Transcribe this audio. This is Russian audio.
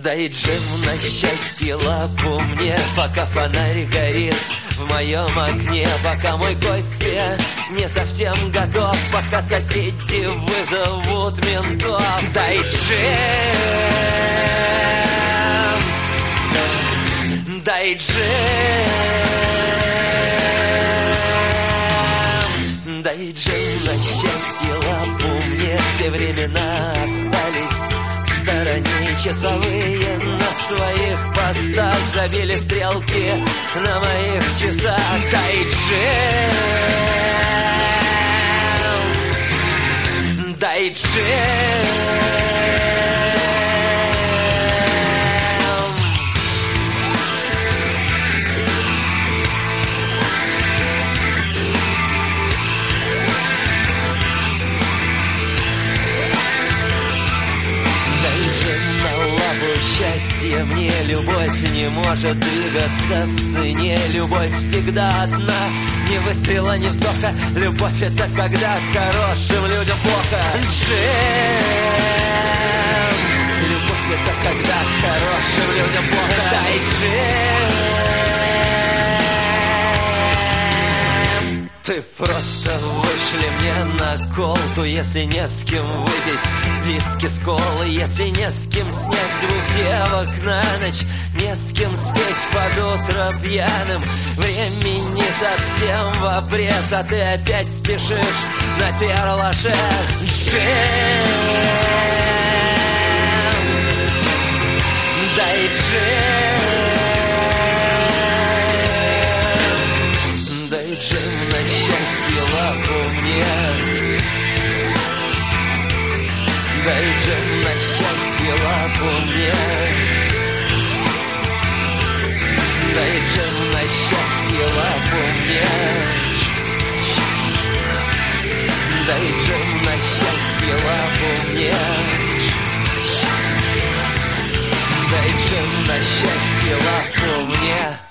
Дай джем на счастье лапу мне, пока фонарь горит в моем окне, пока мой кофе не совсем готов, пока соседи вызовут ментов. Дай джем, дай джем, дай джем на счастье лапу мне. Все времена остались в стороне, часовые на своих постах забили стрелки на моих часах. Дай джем, дай джем. Счастье мне, любовь не может двигаться в цене. Любовь всегда одна, ни выстрела, ни вздоха. Любовь — это когда хорошим людям плохо. Джем, любовь — это когда хорошим людям плохо. Дай джем. Ты просто вышли мне на колку, если не с кем выпить виски с колы, если не с кем снять двух девок на ночь, не с кем спеть под утро пьяным. Времени совсем в обрез, а ты опять спешишь на перлаше. Джем, дай джем, дай джем на счастье лапу мне. Дай джем на счастье лапу мне. Дай джем на счастье лапу мне. Дай джем на счастье лапу мне. Дай джем на счастье лапу мне.